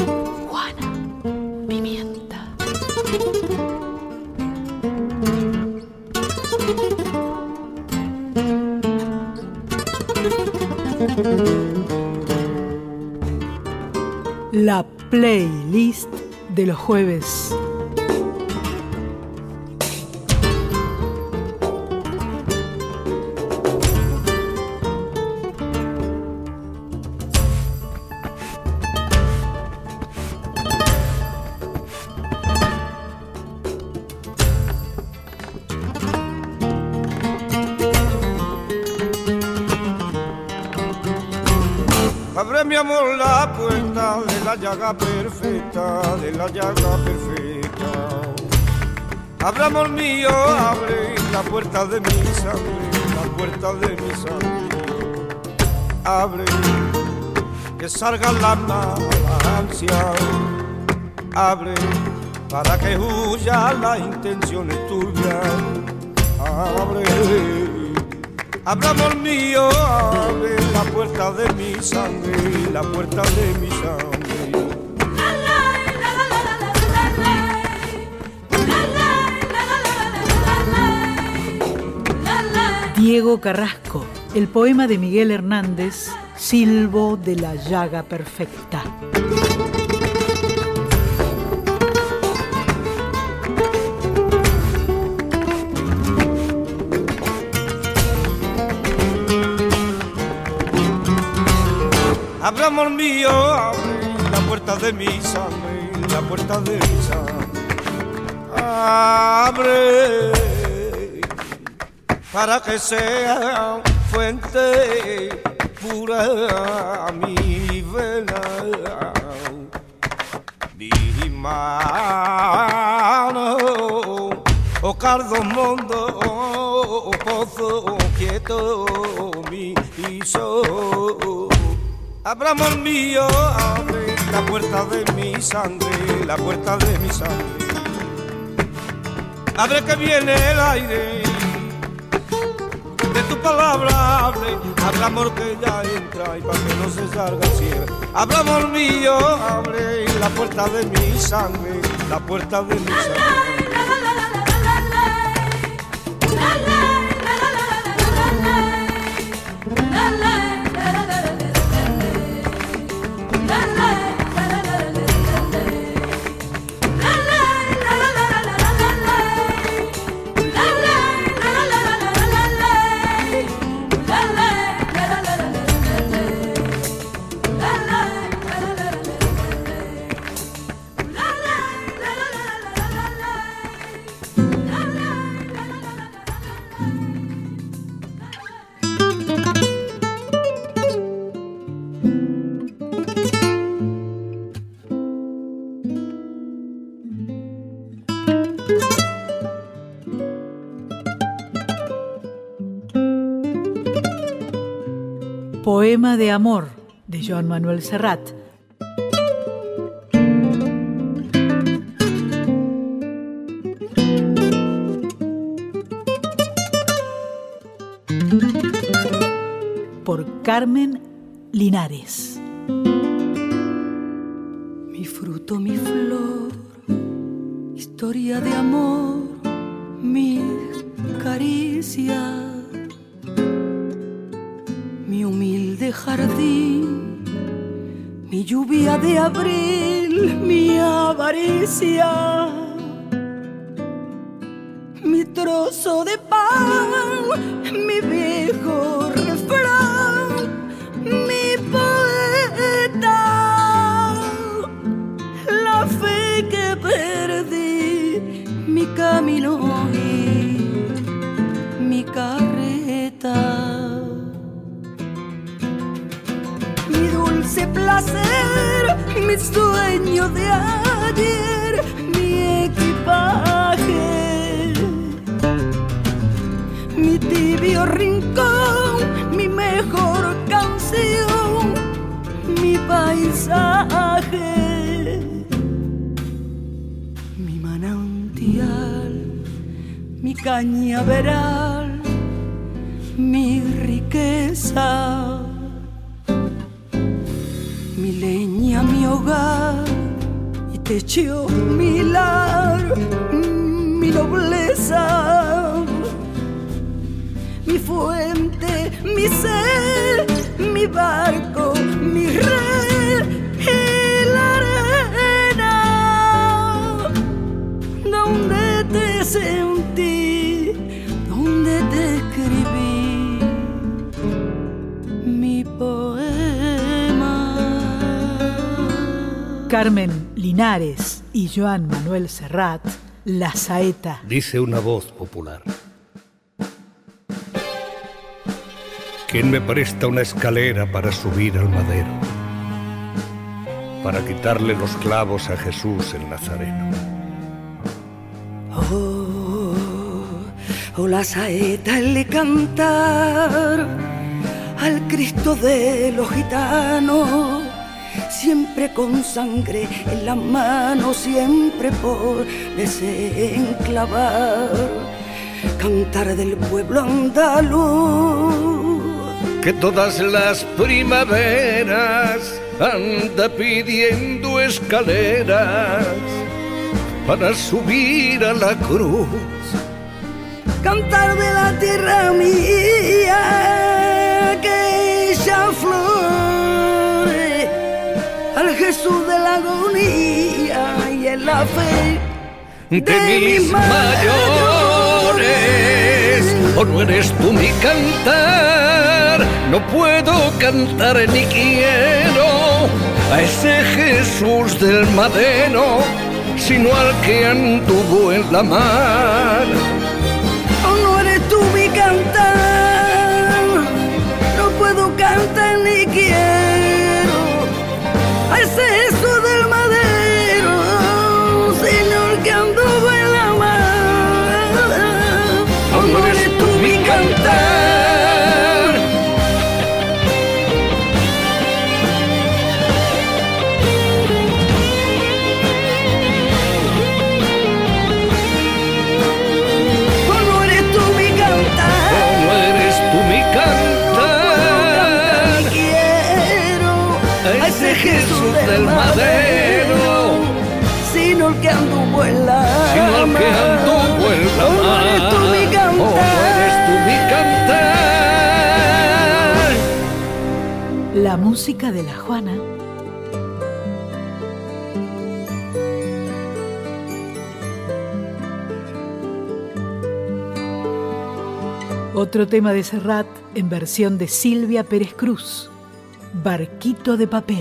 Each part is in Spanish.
Juana Pimienta. La playlist de los jueves. Abre mi amor la puerta de la llaga perfecta, de la llaga perfecta. Abre amor mío, abre la puerta de mi sangre, la puerta de mi sangre. Abre, que salga la ansia. Abre, para que huya la intención tuya. Abre. Abre amor mío, abre la puerta de mi sangre, la puerta de mi sangre. Diego Carrasco, el poema de Miguel Hernández, Silbo de la llaga perfecta. Abre amor mío, abre la puerta de mi sangre, la puerta de mi sangre. Abre, para que sea fuente pura mi vena, mi mano, o cardo mondo, o pozo quieto, mi sol. Abre amor mío, abre la puerta de mi sangre, la puerta de mi sangre. Abre que viene el aire de tu palabra, abre amor que ya entra y para que no se salga el cielo. Abre amor mío, abre la puerta de mi sangre, la puerta de mi sangre. Poema de amor de Joan Manuel Serrat. Por Carmen Linares. Mi fruto, mi flor, historia de amor, mis caricias. Mi humilde jardín, mi lluvia de abril, mi avaricia, mi trozo de pan, mi viejo refrán, mi poeta, la fe que perdí, mi camino y mi carreta. Dulce placer, mi sueño de ayer, mi equipaje, mi tibio rincón, mi mejor canción, mi paisaje, mi manantial, mi cañaveral, mi riqueza. Mi leña, mi hogar, techo, mi lar, mi nobleza, mi fuente, mi ser, mi barco, mi red y la arena donde te sentí, donde te escribí mi poema. Carmen Linares y Joan Manuel Serrat, La Saeta. Dice una voz popular: ¿quién me presta una escalera para subir al madero? Para quitarle los clavos a Jesús el Nazareno. Oh, la saeta, el de cantar al Cristo de los gitanos, siempre con sangre en las manos, siempre por desenclavar, cantar del pueblo andaluz que todas las primaveras anda pidiendo escaleras para subir a la cruz. Cantar de la tierra mía que ella flore al Jesús de la agonía y en la fe de mis mayores. ¿O no eres tú mi cantar? No puedo cantar ni quiero a ese Jesús del madero, sino al que anduvo en la mar. ¿O no eres tú mi cantar? No puedo cantar ni quiero a ese Jesús del madero, Señor que anduvo en la mar. ¿O no eres tú mi cantar? Jesús del madero, sino el que anduvo en la mar. Sino el que anduvo en la mar. Oh, no eres tú mi cantar. Oh, no eres tú mi cantar. La música de la Juana. Otro tema de Serrat en versión de Silvia Pérez Cruz. Barquito de papel.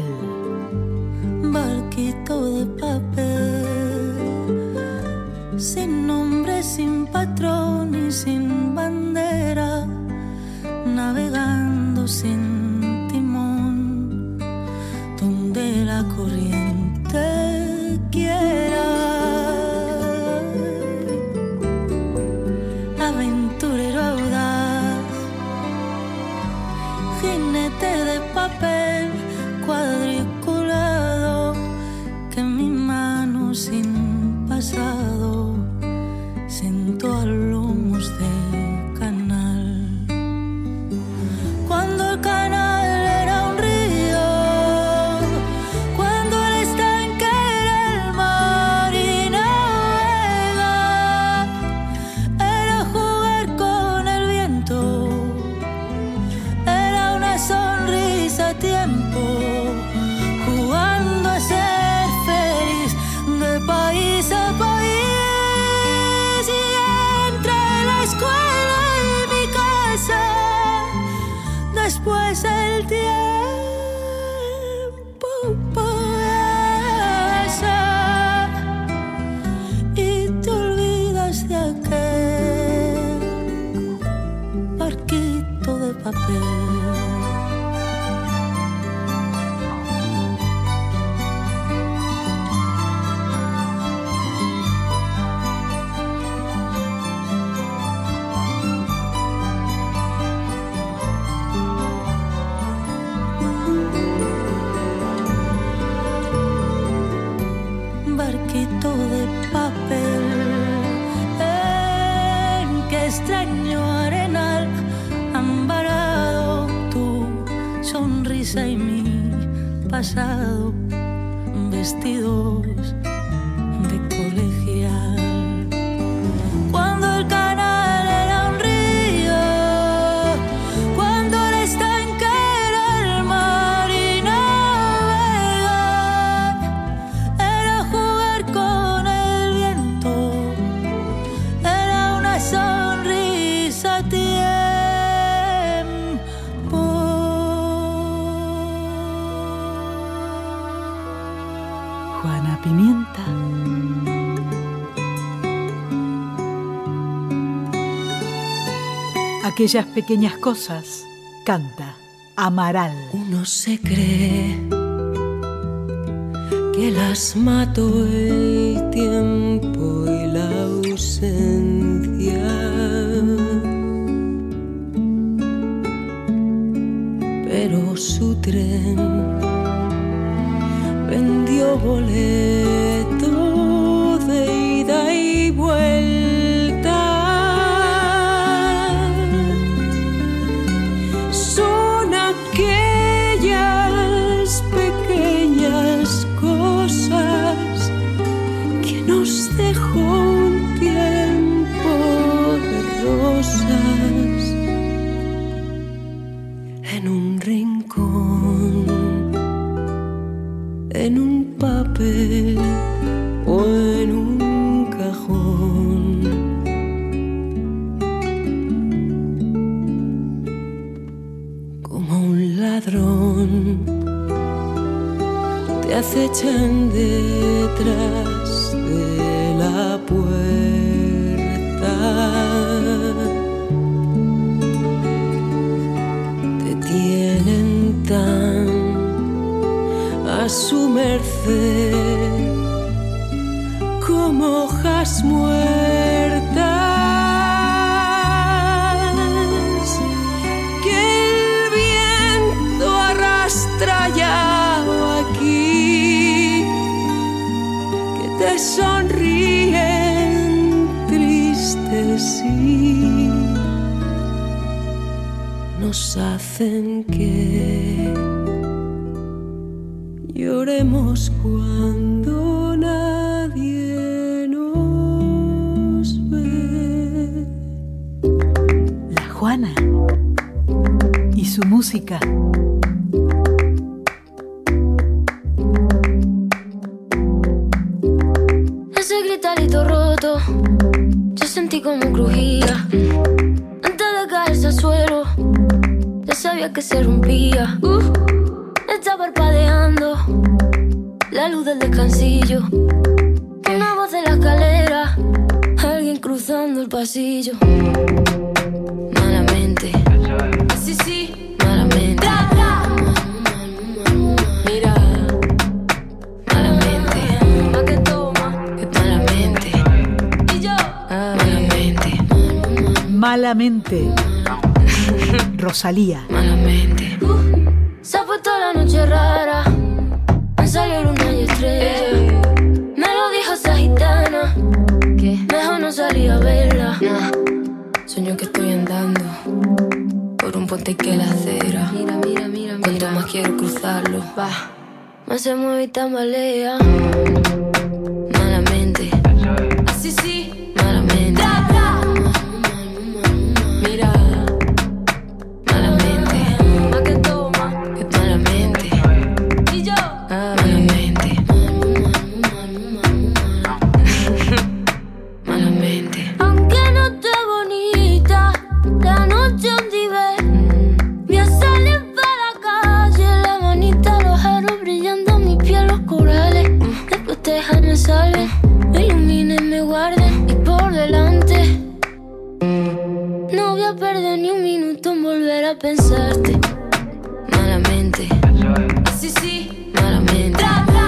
Barquito de papel, sin nombre, sin patrón y sin bandera, navegando sin timón, donde la corriente quiera. Aventurero audaz, jinete de papel cuadriculado, que mi mano sin pasado sentó a lomos de canal. Cuando el canal era un río, cuando el estanque era el mar y navegar era jugar con el viento, era una sonrisa a tiempo, jugando a ser feliz de país a país. Y entre la escuela y mi casa, después el tiempo pasa y te olvidas de aquel barquito de papel. Barquito de papel, en qué extraño arenal han varado tu sonrisa y mi pasado, vestidos de colegial. Cuando el canal era un río, cuando el estanque era el mar y navegar era jugar con el viento, era una sonrisa a tiempo. Juana Pimienta. Aquellas pequeñas cosas, canta Amaral. Uno se cree que las mató el tiempo y la ausencia, pero su tren vendió boleto de ida y vuelta. Son aquellas pequeñas cosas que nos dejó un tiempo de rosas en un rincón, en un papel o en un cajón. Como un ladrón te acechan detrás de la puerta, te tienen tan a su merced como hojas muertas que el viento arrastra ya aquí, que te sonríen tristes y nos hacen que lloremos cuando nadie nos ve. La Juana y su música. Ese gritarito roto, yo sentí como crujía. Antes de caerse al suelo, ya sabía que se rompía. Está parpadeando la luz del descansillo. Una voz de la escalera, alguien cruzando el pasillo. Malamente, sí, sí, malamente. Mira, malamente. Pa' que toma, que malamente. Y yo, malamente. Malamente. Rosalía. Malamente. Se ha puesto la noche rara, me salió luna y estrella. Me lo dijo esa gitana, que mejor no salí a verla. Sueño que estoy andando por un puente que la acera. Mira, mira, mira, cuanto más quiero cruzarlo, va, más se mueve y tambalea. Malamente, así sí, malamente. Mira, malamente, pa' que toma, que malamente. Y yo, malamente. Malamente. Aunque no esté bonita, la noche donde ve, voy a salir para la calle, la manita, los aros brillando, mi piel, los corales. Después dejan me salven, me iluminen, me guarden y por delante. No voy a perder ni un minuto en volver a pensarte. Malamente, así sí, malamente.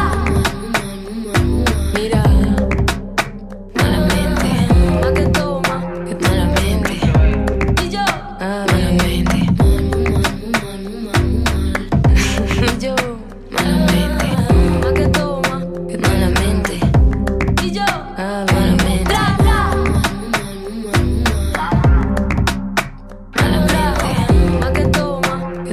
Mira, malamente, pa' que toma, que malamente. Y yo, malamente. Y yo, malamente, pa' que toma, que malamente. Y yo, malamente. Malamente, pa' que toma,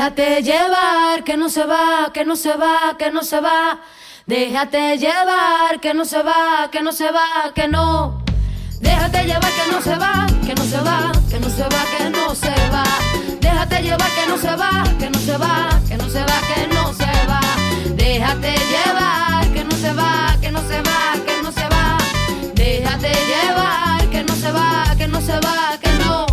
Déjate llevar, que no se va, que no se va, que no se va. Déjate llevar, que no se va, que no se va, que no. Déjate llevar, que no se va, que no se va, que no se va, que no se va. Déjate llevar, que no se va, que no se va, que no se va, que no se va. Déjate llevar, que no se va, que no se va, que no se va. Déjate llevar, que no se va, que no se va, que no.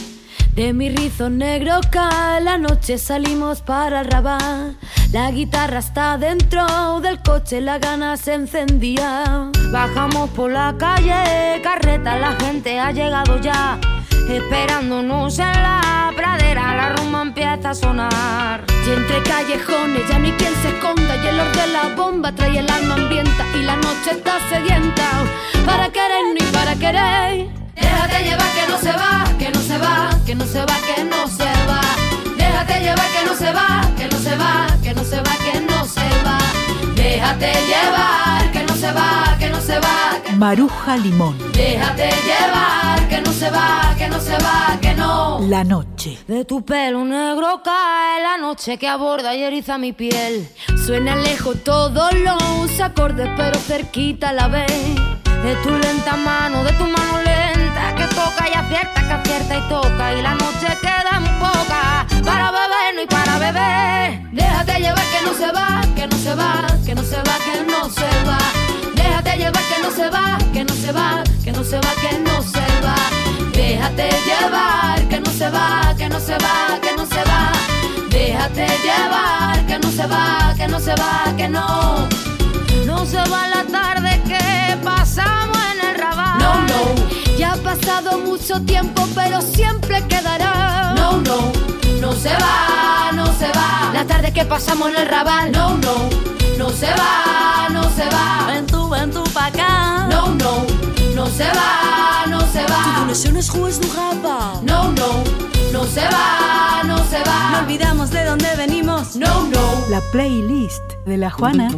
De mi rizo negro cae la noche, salimos para el Raval. La guitarra está dentro del coche, la gana se encendía. Bajamos por la calle, carreta, la gente ha llegado ya. Esperándonos en la pradera, la rumba empieza a sonar. Y entre callejones ya ni quien se esconda, y el olor de la bomba trae el alma hambrienta. Y la noche está sedienta, para querer ni para querer. Déjate llevar, que no se va, que no se va, que no se va, que no se va. Déjate llevar, que no se va, que no se va, que no se va, que no se va. Déjate llevar, que no se va, que no se va, que Maruja Limón. Déjate llevar, que no se va, que no se va, que no. La noche. De tu pelo negro cae la noche que aborda y eriza mi piel. Suena lejos todos los acordes, pero cerquita la vez. De tu lenta mano, de tu mano lenta, que toca y acierta y toca. Y la noche queda en poca, para beber no y para beber. Déjate llevar, que no se va, que no se va, que no se va, que no se va. Déjate llevar, que no se va, que no se va, que no se va, que no se va. Déjate llevar, que no se va, que no se va, que no se va. Déjate llevar, que no se va, que no se va, que no. No se va la tarde que pasamos en el Raval. No, no. Ya ha pasado mucho tiempo, pero siempre quedará. No, no. No se va, no se va. La tarde que pasamos en el Raval. No, no. No se va, no se va. Ven tú pa' acá. No, no. No se va, no se va. Tu connexión es juez du Raval. No, no. No se va, no se va. No olvidamos de dónde venimos. No, no. La playlist de la Juana.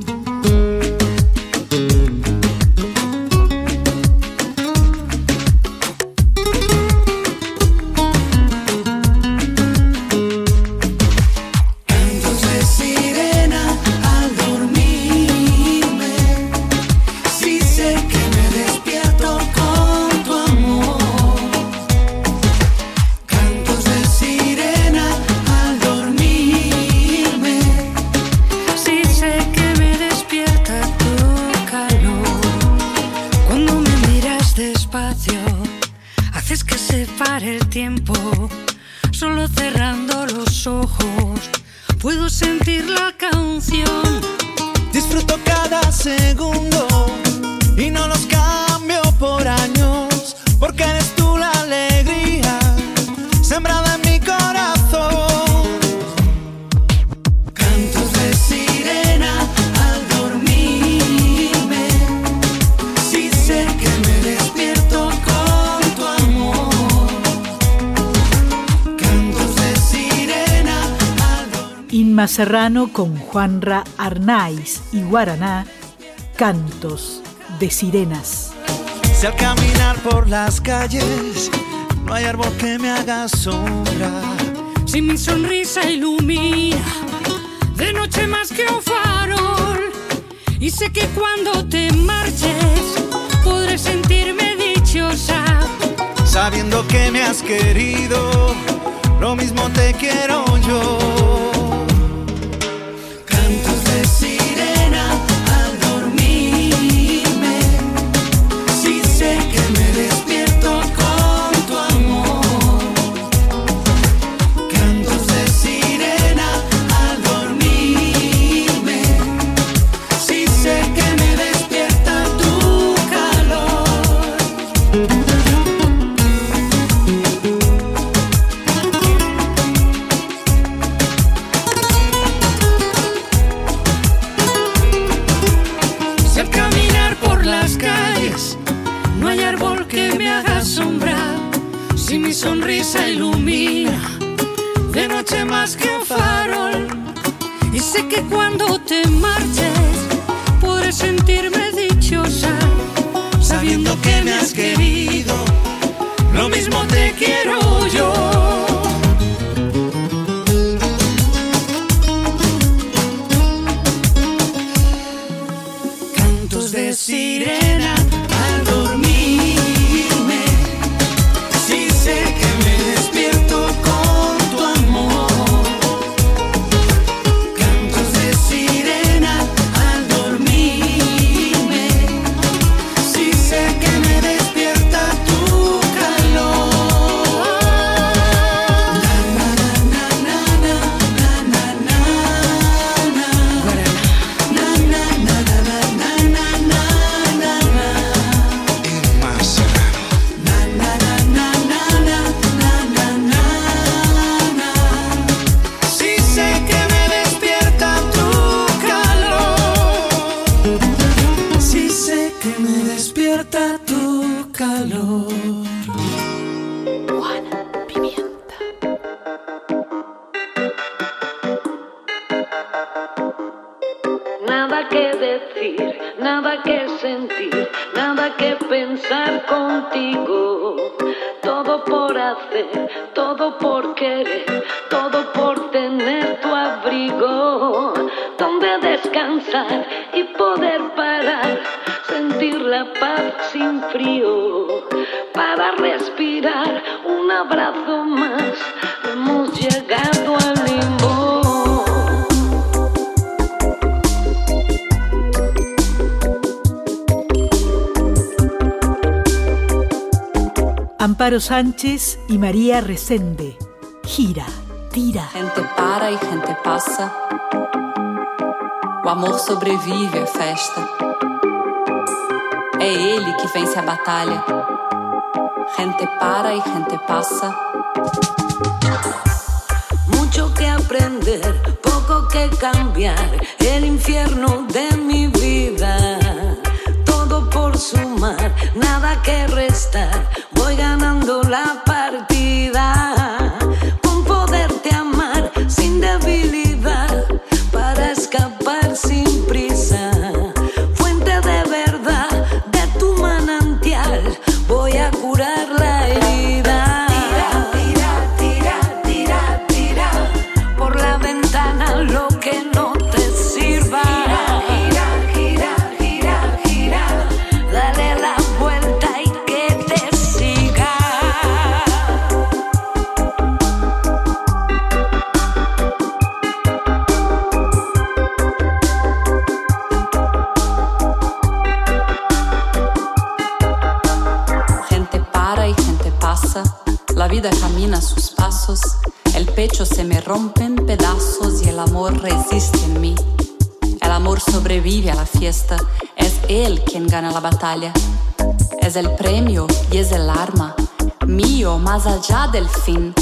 El tiempo, solo cerrando los ojos, puedo sentir la canción. Disfruto cada segundo y no los cambio por años, porque eres tú la alegría sembrada en mi corazón. Cantos de sirena al dormirme, sí sé que me despierto con tu amor. Inma Serrano con Juanra Arnaiz y Guaraná, Cantos de Sirenas. Si al caminar por las calles no hay árbol que me haga sombra, si mi sonrisa ilumina de noche más que un farol, y sé que cuando te marches podré sentirme dichosa, sabiendo que me has querido, lo mismo te quiero yo. Cantos de sirena al dormirme, sí sé que me despierto con tu amor. Cantos de sirena al dormirme, sí sé que me despierta tu calor. Si mi sonrisa ilumina de noche más que un farol, y sé que cuando te marches podré sentirme dichosa, sabiendo que me has querido, lo mismo te quiero yo. pensar contigo. Todo por hacer, todo por querer, todo por tener tu abrigo. Donde descansar y poder parar, sentir la paz sin frío. Para respirar un abrazo más, hemos llegado al limbo. Amparo Sánchez y María Resende. Gira, tira. Gente para e gente passa. O amor sobrevive à festa. É ele que vence a batalha. Gente para y gente pasa. Mucho que aprender, poco que cambiar. El infierno de mi vida. Todo por sumar, nada que restar. Voy ganando la partida. Con poderte amar sin debilidad. Para escapar sin prisa. Fuente de verdad de tu manantial. Voy a curar la herida. Tira, tira, tira, tira, tira. Por la ventana lo que no te sirva. Gira, gira, gira, gira. Dale la vuelta y que te siga. La vida camina a sus pasos, el pecho se me rompe en pedazos y el amor resiste en mí. El amor sobrevive a la fiesta, es él quien gana la batalla. Es el premio y es el arma, mío más allá del fin.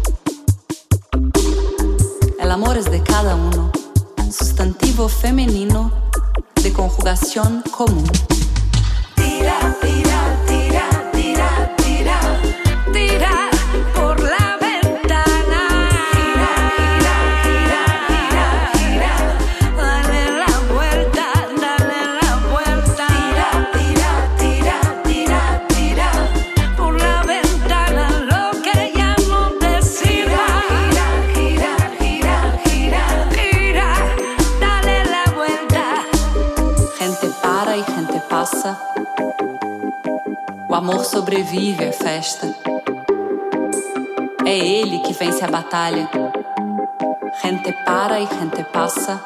El amor es de cada uno, sustantivo femenino de conjugación común. Tira, tira, tira, tira, tira. Tira por la ventana. Gira, gira, gira, gira, gira. Dale la vuelta, dale la vuelta. Tira, tira, tira, tira, tira. Por la ventana lo que ya no te sirva. Gira, gira, gira, gira, gira. Dale la vuelta. Gente para y gente passa. O amor sobrevive à festa. É ele que vence a batalha. Gente para e gente passa.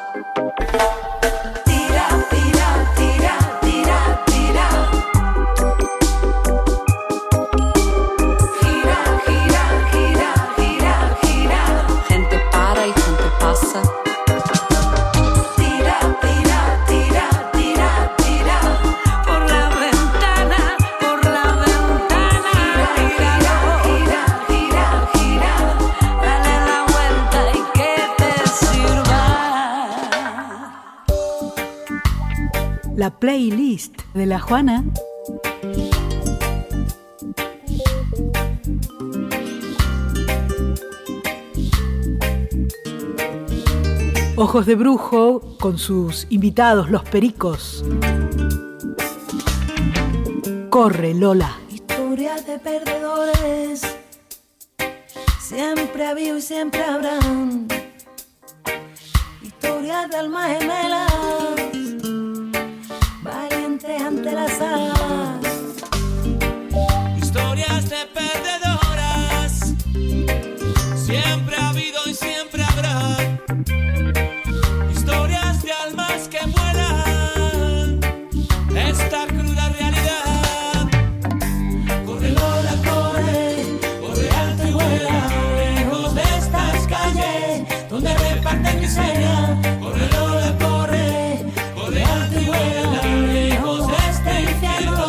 Tira, tira, tira, tira, tira. Gira, gira, gira, gira, gira. Gente para e gente passa. Tira, tira, tira, tira, tira. Por la ventana, por la ventana. Gira, gira, gira, gira. Dale la vuelta y que te sirva. La playlist de la Juana. Ojos de Brujo con sus invitados los Pericos. Corre, Lola. Historias de perdedores siempre ha habido y siempre habrán. Historias de almas gemelas, valientes ante las alas. Historias de perdedoras, siempre ha habido y siempre habrá. Historias de almas que vuelan, esta cruda realidad. Corre Lola, corre, corre alto y vuela, lejos de estas calles donde reparten miseria. Corre Lola, corre, corre alto y vuela, lejos de este infierno.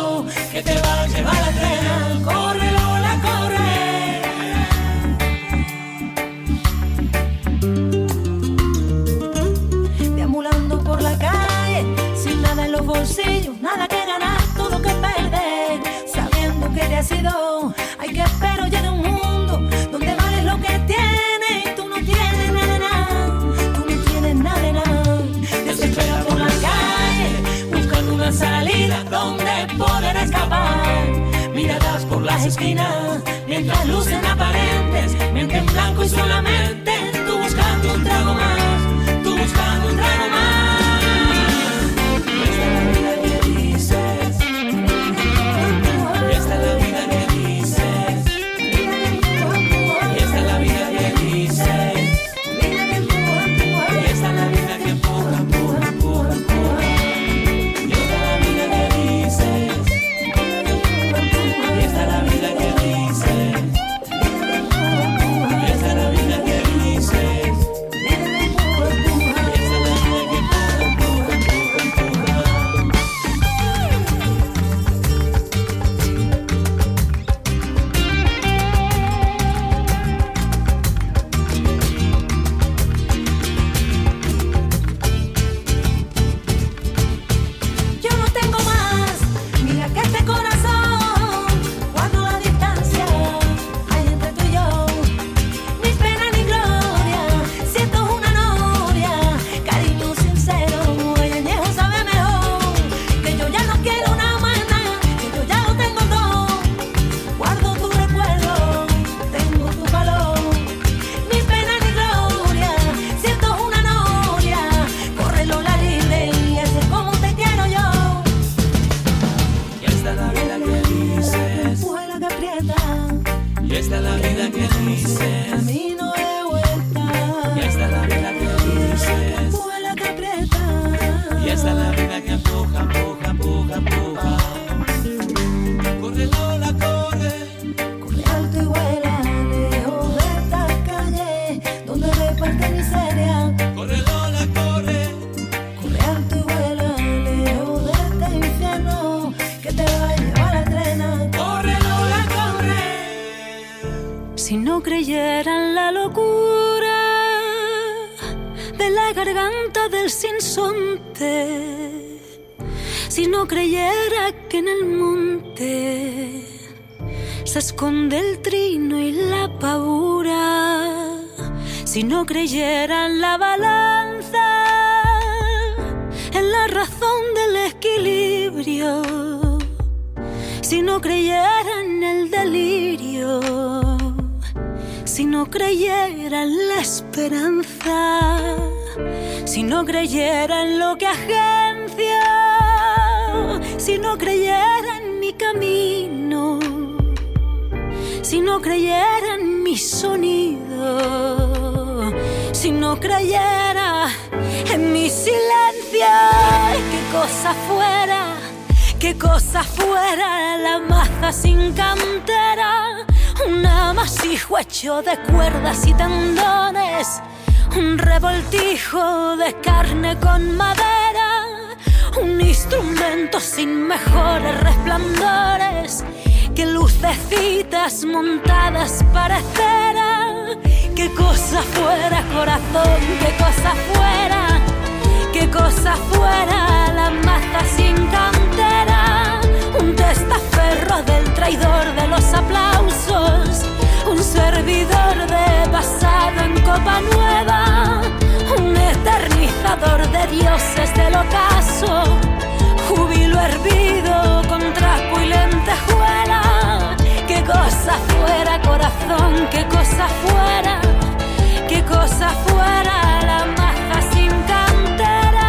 las esquinas, mientras lucen aparentes, mienten en blanco y solamente tú buscando un trago más, tú buscando un trago más. Esta es la vida que dices, esta es la vida que dices, esta es la vida que dices, y esta es la vida que empuja, empuja, empuja, empuja. Y esta es la vida que dices, y esta es la vida que dices, y esta es la vida que dices, y esta es la vida que empuja, empuja, empuja, Yo no tengo más, mira que este corazón, cuando la distancia hay entre tú y yo, ni pena ni gloria, siento una noria, cariño sincero, el añejo sabe mejor, que yo ya no quiero una mana, que yo ya lo tengo todo, guardo tu recuerdo, tengo tu calor, ni pena ni gloria, siento una noria, córrelo la libre y ese es como te quiero yo. y esta es la vida que dices, Vuela que aprieta, y esta es la vida que dices, camino de vuelta. y esta es la vida que dices, Vuela que aprieta, y esta es la vida que empuja, empuja, empuja, empuja. Corre Lola, corre, corre alto y vuela, lejos de esta calle donde reparte miseria. corre Lola, corre, Corre alto y vuela, lejos de este infierno que te va a llevar la trena. corre Lola, corre. Si no creyera en la locura de la garganta del sinsonte, si no creyera que en el monte se esconde el trino y la pavura, si no creyera en la balanza, en la razón del equilibrio, si no creyera en el delirio, si no creyera en la esperanza, si no creyera en lo que agencia, si no creyera en mi camino, si no creyera en mi sonido, si no creyera en mi silencio, qué cosa fuera la maza sin cantera, un amasijo hecho de cuerdas y tendones, un revoltijo de carne con madera, un instrumento sin mejores resplandores que lucecitas montadas para cera. Qué cosa fuera, corazón, qué cosa fuera, qué cosa fuera la maza sin cantera, un testaferro del traidor de los aplausos, un servidor de pasado en copa nueva, un eternizador de dioses del ocaso, júbilo hervido con trapo y lentejuela. Qué cosa fuera, corazón, qué cosa fuera la maza sin cantera.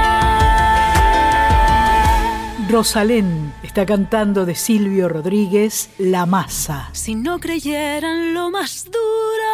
Rosalén está cantando de Silvio Rodríguez La Masa. Si no creyeran lo más duro,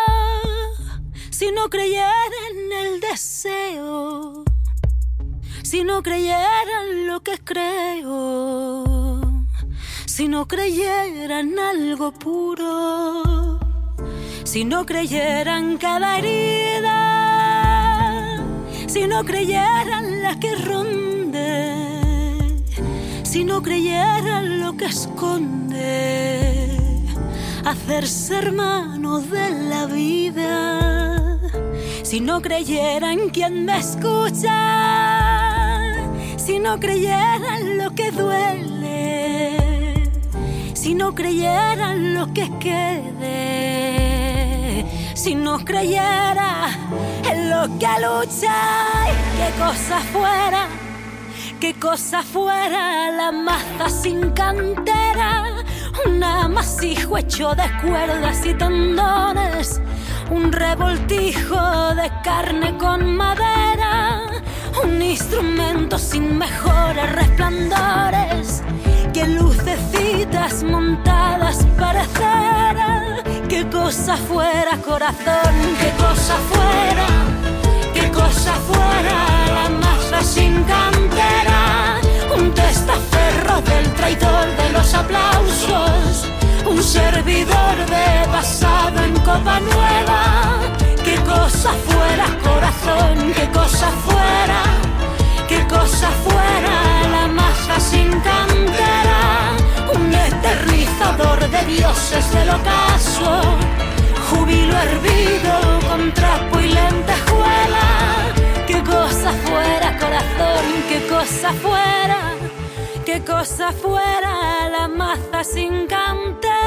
si no creyeran el deseo, si no creyeran lo que creo, si no creyeran algo puro, si no creyeran cada herida, si no creyeran la que ronde, si no creyeran lo que esconde, hacerse hermanos de la vida, si no creyeran quien me escucha, si no creyeran lo que duele, si no creyeran lo que quede, si no creyera en lo que lucha, qué cosa fuera la maza sin cantera, un amasijo hecho de cuerdas y tendones, un revoltijo de carne con madera, un instrumento sin mejores resplandores que lucecitas montadas para cera. Qué cosa fuera, corazón, qué cosa fuera, qué cosa fuera la masa sin cantera, un testaferro del traidor de los aplausos, un servidor de pasado en copa nueva. Qué cosa fuera, corazón, qué cosa fuera, qué cosa fuera la masa sin cantera, un eternizador de dioses del ocaso, júbilo hervido con trapo y lentejuela. Qué cosa fuera, corazón, qué cosa fuera, qué cosa fuera la maza sin cantera.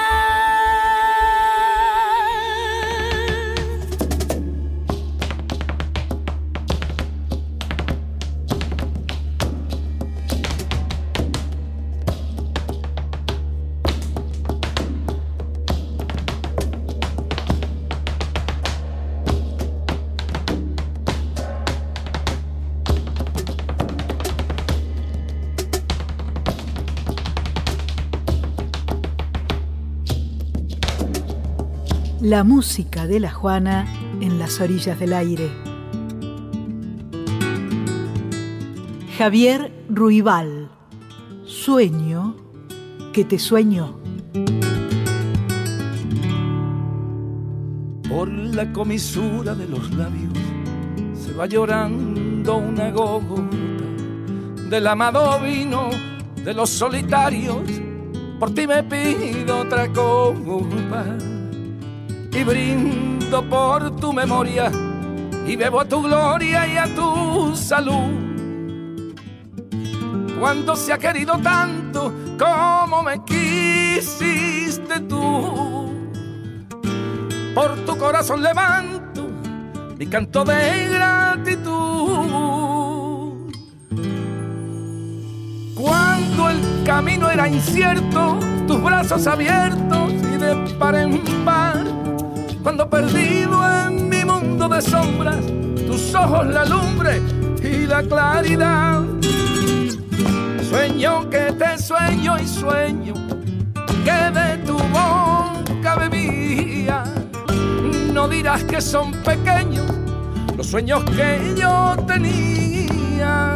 La música de la Juana en las orillas del aire. Javier Ruibal, Sueño que te sueño. Por la comisura de los labios se va llorando una gota del amado vino de los solitarios. Por ti me pido otra copa y brindo por tu memoria y bebo a tu gloria y a tu salud. Cuando se ha querido tanto como me quisiste tú, por tu corazón levanto mi canto de gratitud. Cuando el camino era incierto, tus brazos abiertos y de par en par, cuando perdido en mi mundo de sombras, tus ojos la lumbre y la claridad. Sueño que te sueño y sueño que de tu boca bebía. No dirás que son pequeños los sueños que yo tenía.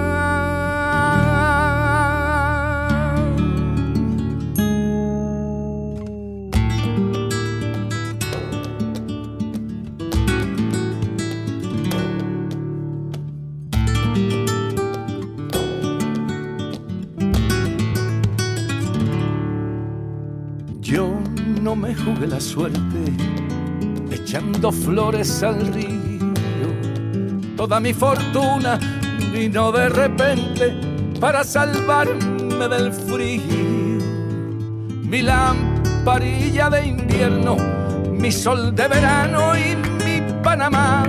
Yo no me jugué la suerte echando flores al río. Toda mi fortuna vino de repente para salvarme del frío. Mi lamparilla de invierno, mi sol de verano y mi Panamá.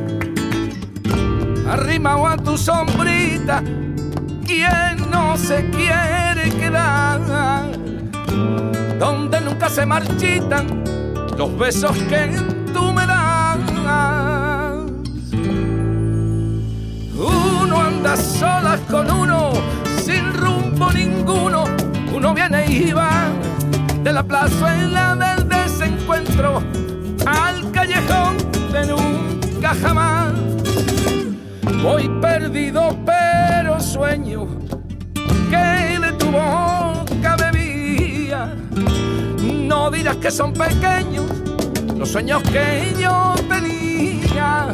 Arrimado a tu sombrita, ¿quién no se quiere quedar? Donde nunca se marchitan los besos que tú me das. Uno anda solas con uno, sin rumbo ninguno. Uno viene y va de la plazuela del desencuentro al callejón de nunca jamás. Voy perdido pero sueño que de tu boca bebía. No dirás que son pequeños los sueños que yo tenía.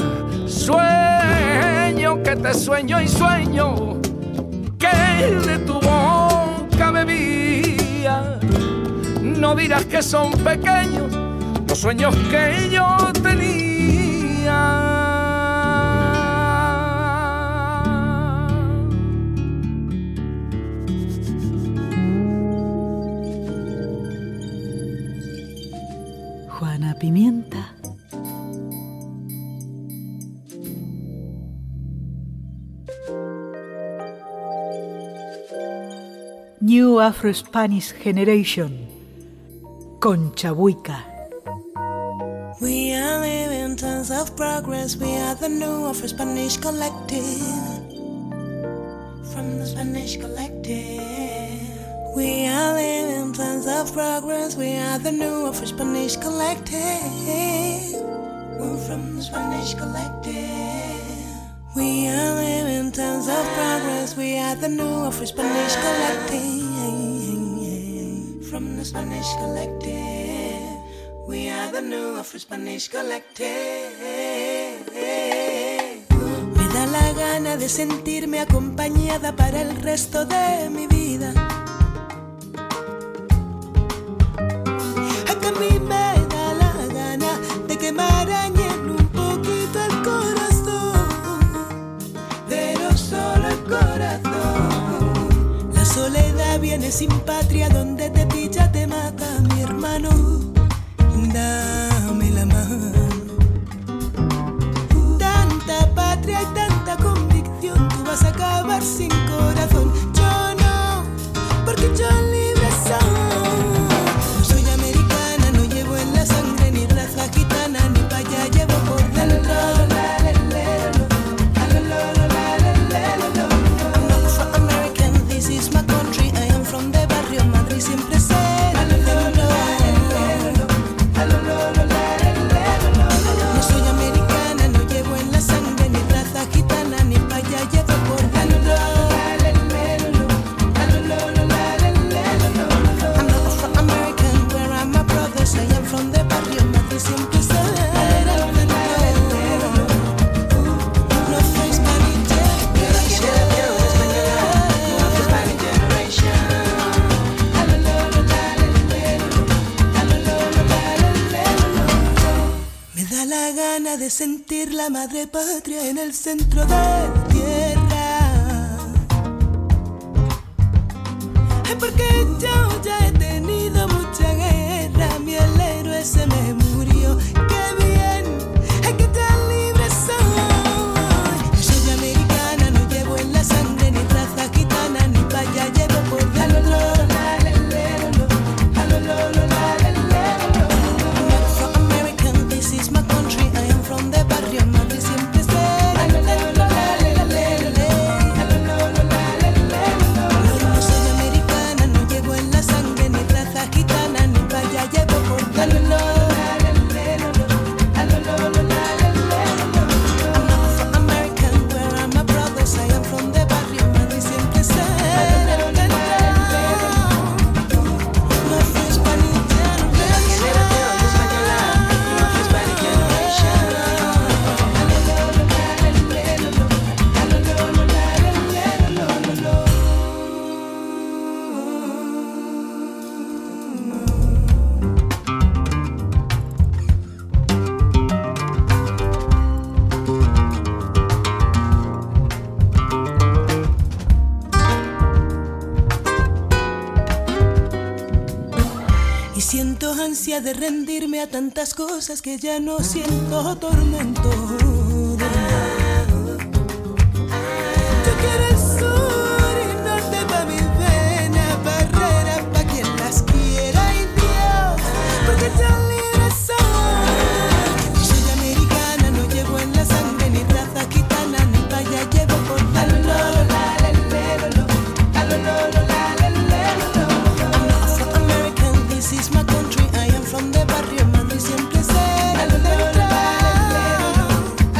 Sueño que te sueño y sueño que de tu boca bebía. No dirás que son pequeños los sueños que yo tenía. Juana Pimienta. New Afro-Spanish Generation, Concha Buica. We are living tons of progress. We are the new of Spanish collective. From the Spanish collective. We are living tons of progress. We are the new of Spanish collective. We're from the Spanish collective. We are living tons of progress. We are the new of Spanish collective. From the Spanish collective. We are the new of Spanish collective. Me da la gana de sentirme acompañada para el resto de mi vida. A que a mí me da la gana de que me arañen un poquito el corazón, pero solo el corazón. La soledad viene sin patria, donde te pilla te mata, mi hermano. Dame la mano. Tanta patria y tanta convicción, tú vas a acabar sin corazón. Yo no, porque yo libre soy. No soy americana, no llevo en la sangre ni raza gitana, ni pa' allá llevo por dentro. I'm not for American, this is my country. I am from the barrio Madrid, siempre seré. No soy americana, no llevo en la sangre ni raza gitana, ni pa' allá llevo por dentro. I'm not from American, where are my brothers? I am from the barrio Madrid, siempre seré. No soy Spanish Me da la gana de sentir la madre patria en el centro de la tierra. Ay, porque yo ya he tenido mucha guerra, mi el héroe se me murió. ¡Qué bien! ¡Ay, qué tan libre soy! No soy americana, no llevo en la sangre ni raza gitana, ni pa' allá llevo por dentro. Siento ansia de rendirme a tantas cosas que ya no siento tormento. Yo quiero el sur y norte pa' mis venas, barreras pa' quien las quiera y Dios, porque tan libre soy. No soy americana, no llevo en la sangre ni raza gitana, ni pa' allá llevo por dentro. This is my country, I am from the barrio Madrid, siempre seré.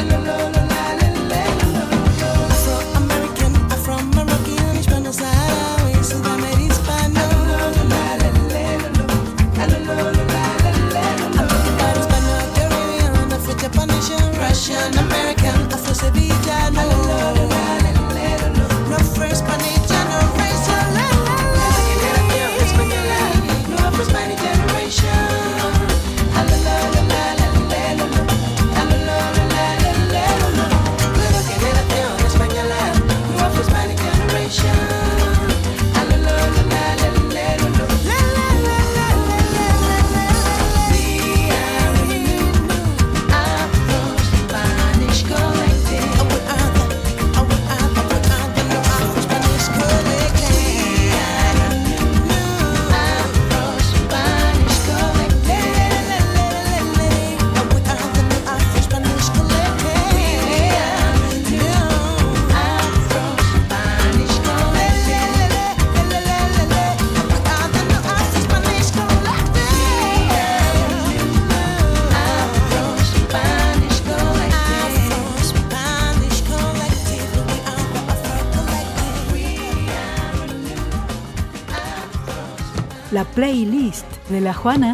la playlist de la Juana.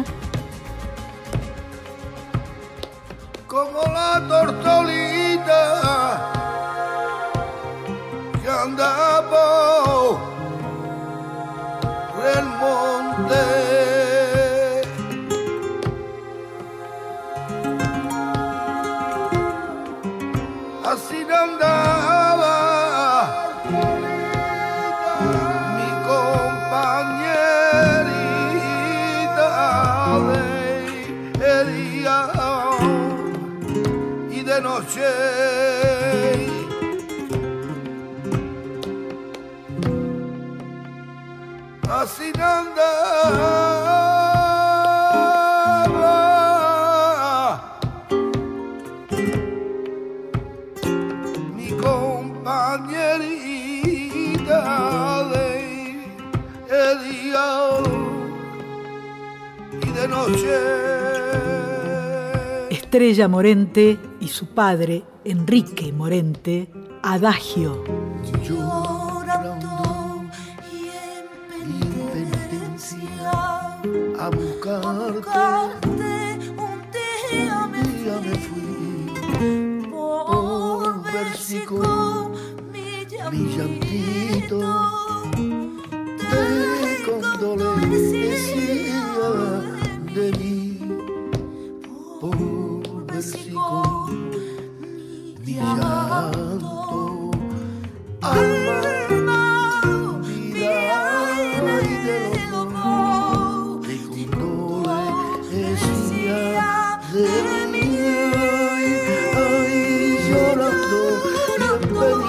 Como la tortolita que anda por el monte, así andaba mi compañerita de día y de noche. Así andaba mi compañerita de día y de noche. Estrella Morente y su padre, Enrique Morente, Adagio. A buscarte, un día me fui por ver si con mi llantito de condolencia de mí, por ver si con mi llanto alma de mí, ay, llorando y en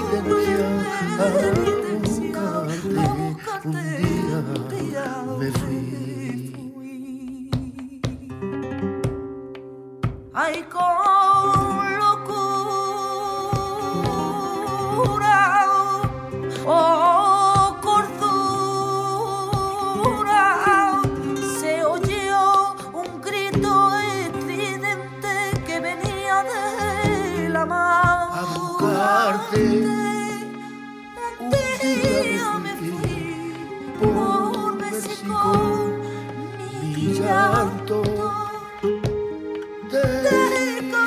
penitencia a buscarte, un día me fui. Ay, con locura, oh cordura, se oyó un grito estridente que venía de la mar. A buscarte, un día me fui por México, mi llanto de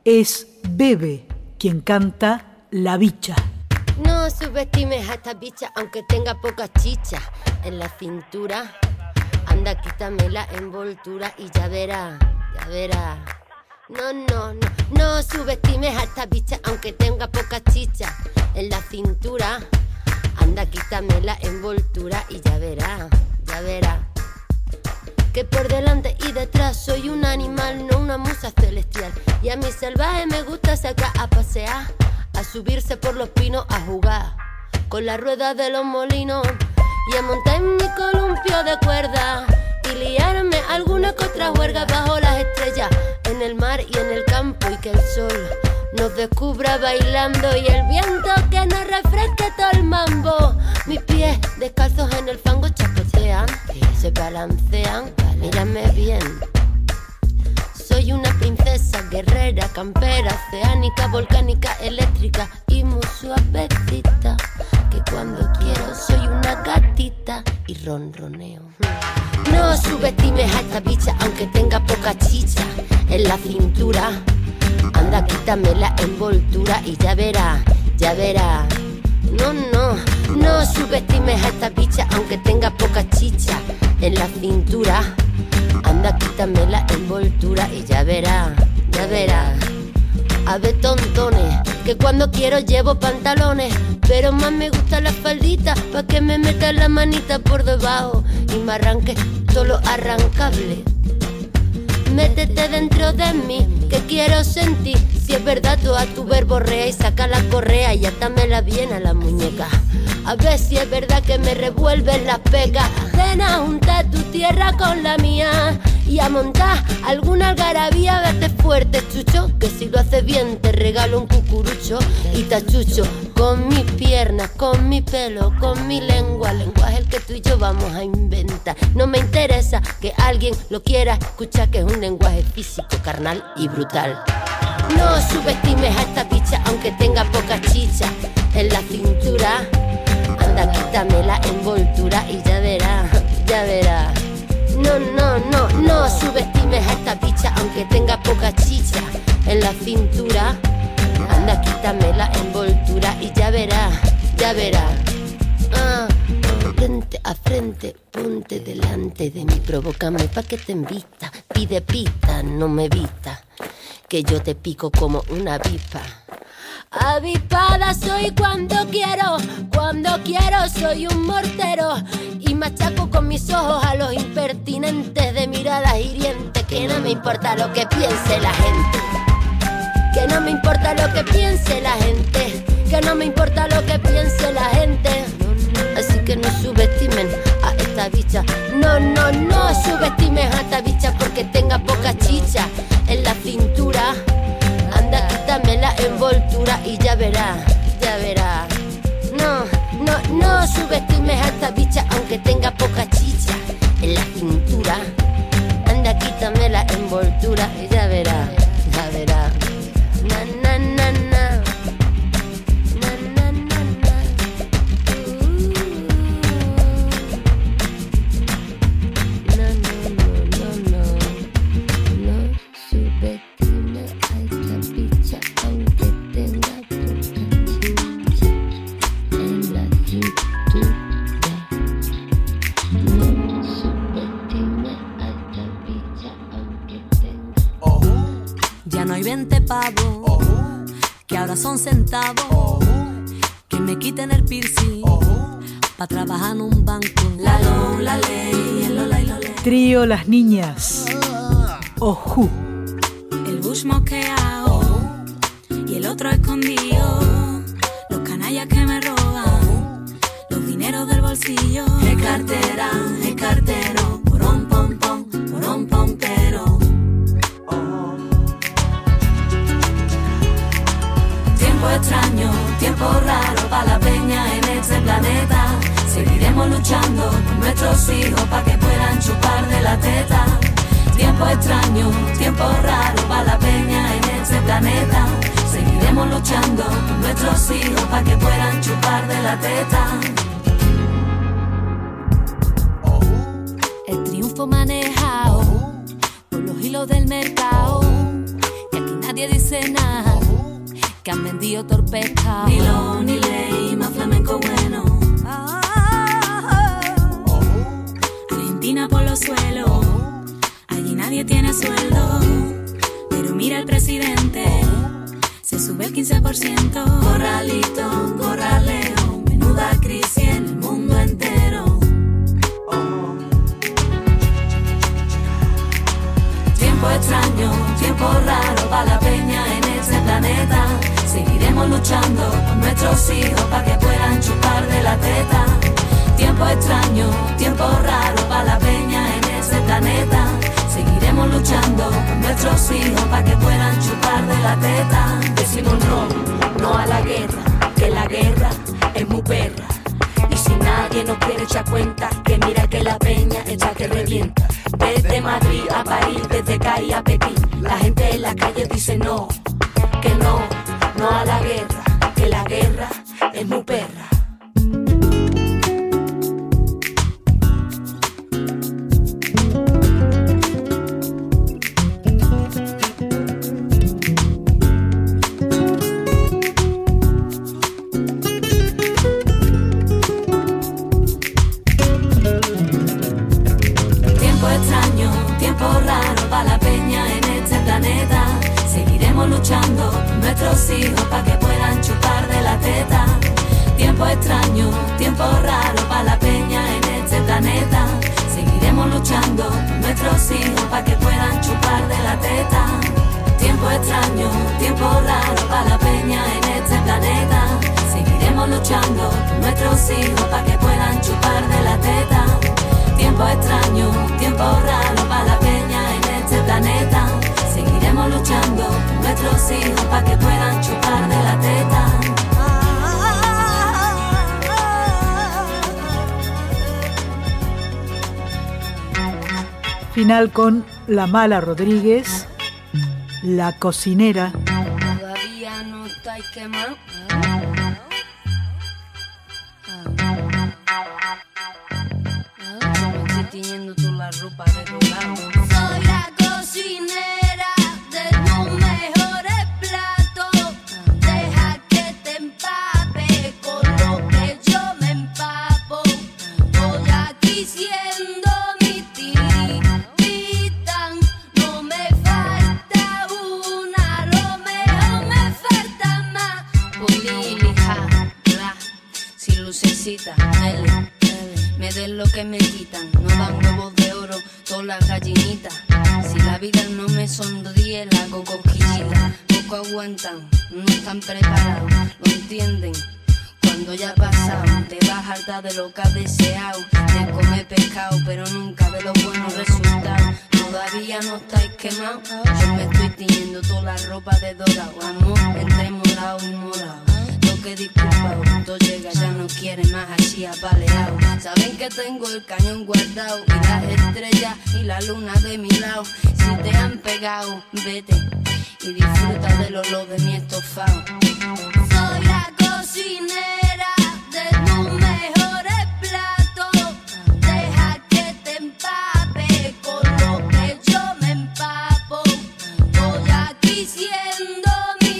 Es Bebe quien canta La Bicha. No subestimes a esta bicha aunque tenga poca chicha en la cintura. Anda, quítame la envoltura y ya verá, ya verá. No subestimes a esta bicha aunque tenga poca chicha en la cintura. Anda, quítame la envoltura y ya verá, ya verá. Que por delante y detrás soy un animal, no una musa celestial. Y a mi salvaje me gusta sacar a pasear, a subirse por los pinos, a jugar con la rueda de los molinos y a montar en mi columpio de cuerda y liarme alguna que otra juerga bajo las estrellas, en el mar y en el campo, y que el sol nos descubra bailando y el viento que nos refresque todo el mambo. Mis pies descalzos en el fango chapotean, se balancean, mírame bien. Soy una princesa guerrera, campera, oceánica, volcánica, eléctrica y muy suavecita, que cuando quiero soy una gatita y ronroneo. No subestimes a esta bicha aunque tenga poca chicha en la cintura. Anda, quítame la envoltura y ya verá, ya verá. No subestimes a esta bicha aunque tenga poca chicha en la cintura. Anda, quítame la envoltura y ya verá, ya verá. A ver, tontones, que cuando quiero llevo pantalones, pero más me gusta la faldita, pa' que me meta la manita por debajo y me arranque todo lo arrancable. Métete dentro de mí, que quiero sentir. Si es verdad, tú a tu verborrea y saca la correa y atámela bien a la muñeca. A ver si es verdad que me revuelven las pegas. Ven a juntar tu tierra con la mía y a montar alguna algarabía. Vete fuerte, chucho, que si lo haces bien te regalo un cucurucho y tachucho. Con mis piernas, con mi pelo, con mi lengua, lenguaje el que tú y yo vamos a inventar. No me interesa que alguien lo quiera escuchar, que es un lenguaje físico, carnal y brutal. No subestimes a esta bicha aunque tenga poca chicha en la cintura. Anda, quítame la envoltura y ya verá, ya verá. No subestimes a esta bicha aunque tenga poca chicha en la cintura. Anda, quítame la envoltura y ya verá, ya verá. Frente a frente, ponte delante de mí, provócame pa' que te invita. Pide pista, no me evita, que yo te pico como una avispa. Avispada soy cuando quiero soy un mortero y machaco con mis ojos a los impertinentes de miradas hirientes. Que no me importa lo que piense la gente, que no me importa lo que piense la gente, que no me importa lo que piense la gente. Así que no subestimen a esta bicha. No subestimes a esta bicha porque tenga poca chicha en la cintura. Anda, quítame la envoltura y ya verá, ya verá. No subestimes a esta bicha aunque tenga poca chicha en la cintura. Anda, quítame la envoltura y ya verá, ya verá. Ya no hay 20 pavos, que ahora son centavos, que me quiten el piercing, pa' trabajar en un banco. La ley, lo ley. Trío Las Niñas. Ojú. El bush mosqueado y el otro escondido, los canallas que me roban los dineros del bolsillo. Es cartera, es cartero, porón pom pom, porón pompero. Tiempo extraño, tiempo raro pa' la peña en este planeta. Seguiremos luchando por nuestros hijos pa' que puedan chupar de la teta. Tiempo extraño, tiempo raro pa' la peña en este planeta. Seguiremos luchando por nuestros hijos pa' que puedan chupar de la teta. El triunfo manejado por los hilos del mercado, y aquí nadie nadie dice nada, que han vendido torpezas. Ni lo ni ley, más flamenco bueno. Argentina por los suelos, allí nadie tiene sueldo. Pero mira el presidente, se sube el 15%. Corralito, corraleo, menuda crisis en el mundo entero. Tiempo extraño, tiempo raro para la peña en este planeta. Seguiremos luchando por nuestros hijos para que puedan chupar de la teta. Tiempo extraño, tiempo raro para la peña en este planeta. Seguiremos luchando por nuestros hijos para que puedan chupar de la teta. Decimos no, no a la guerra, que la guerra es muy perra. Y si nadie nos quiere echar cuenta, que mira que la peña está que revienta. Desde Madrid a París, desde CAI a Pekín, la gente en la calle dice no, que no, no a la guerra, que la guerra es muy perra. Luchando por nuestros hijos para que puedan chupar de la teta. Tiempo extraño, tiempo raro para la peña en este planeta. Seguiremos luchando por nuestros hijos para que puedan chupar de la teta. Tiempo extraño, tiempo raro para la peña en este planeta. Seguiremos luchando por nuestros hijos para que puedan chupar de la teta. Tiempo extraño, tiempo raro para la peña en este planeta. Seguiremos luchando por nuestros hijos para que puedan chupar de la teta. Final con La Mala Rodríguez, La Cocinera. Todavía no estáis quemados. Yo me estoy tiñendo tú la ropa de tu lado. Soy la cocinera de tus mejores platos. Deja que te empape con lo que yo me empapo. Voy aquí siendo mi titán. No me falta una, lo mejor me falta más. Polilija, la, sin lucecita, me den lo que me quitan. No dan huevos de oro, todas las gallinitas. Si la vida no me sonríe, la hago cosquillita. Poco aguantan, no están preparados, lo entienden. Cuando ya ha pasado, te vas harta de lo que has deseado. De comer pescado, pero nunca de los buenos resultados. Todavía no estáis quemados. Yo me estoy tiñendo toda la ropa de dorado. Amor entre morado y morado. Que disculpa, todo llega, ya no quiere más así apaleado. Saben que tengo el cañón guardado y las estrellas y la luna de mi lado. Si te han pegado, vete y disfruta del olor de mi estofado. Soy la cocinera de tus mejores platos. Deja que te empape con lo que yo me empapo. Voy aquí siendo mi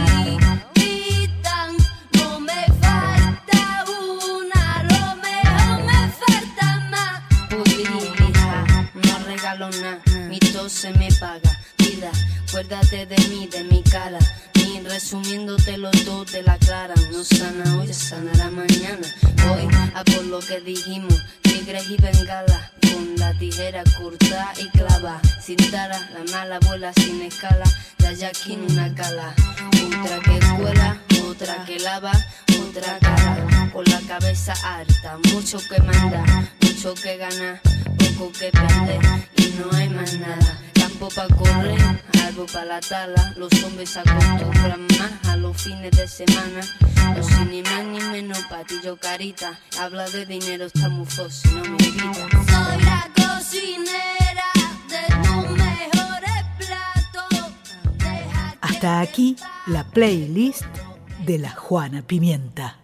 titán. No me falta una, lo mejor me falta más. Pudrija, no regalo nada, mi tos se me paga. Vida, acuérdate de mí, de mi cara. Ni resumiéndote los dos de la clara. No sana hoy, sanará mañana. Voy a por lo que dijimos, tigres y bengala. Con la tijera corta y clava. Sin tara, la mala vuela sin escala. La yaquín una cala. Otra que cuela, otra que lava, otra cara. Con la cabeza harta, mucho que mandar, mucho que ganar, poco que perder y no hay más nada. Campo pa' correr, algo pa' la tala. Los hombres se acostumbran más a los fines de semana. No soy ni más ni menos patillo carita. Habla de dinero, está muy fósil, no me invita. Soy la cocinera de tus mejores platos. Hasta aquí la playlist de la Juana Pimienta.